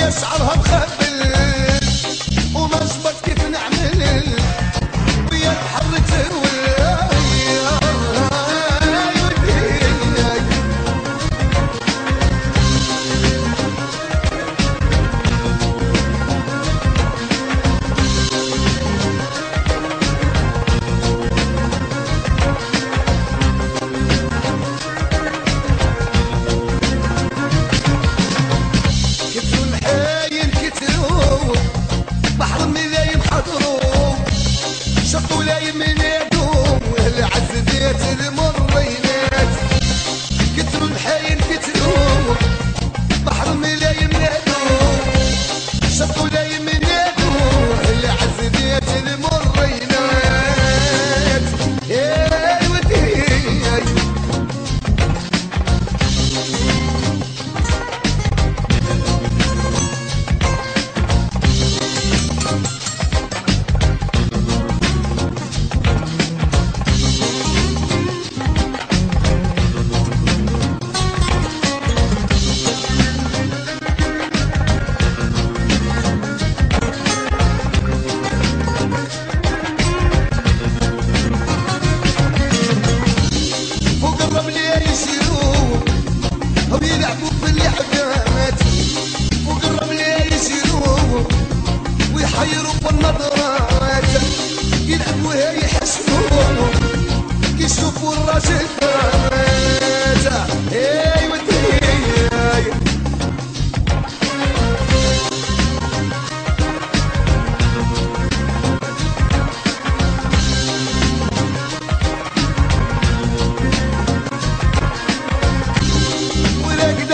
ويا شعرها مخبل وما جبت كيف نعمل ويا تحرك بحر ملايم حضروا شطوا لايم نادوا العزديات المرينات كتروا الحاين كتروا بحر ملايم نادوا شطوا لايم نادوا العزديات المرينات يا ودي ويلعبوا في اللعبات فوق الرمل يسيروا ويحيروا في النظرات يلعبوا يحسبوا كيشوفوا الراجل فات اي ودي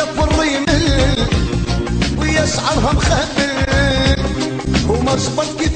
شعرها مخبل وما جبت